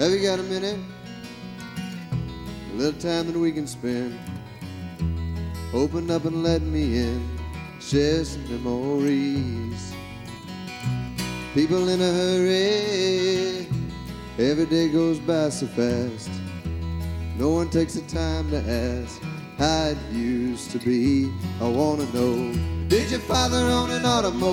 Have you got a minute? A little time that we can spend. Open up and let me in. Share some memories. People in a hurry. Every day goes by so fast. No one takes the time to ask how it used to be. I wanna know, did your father own an automobile?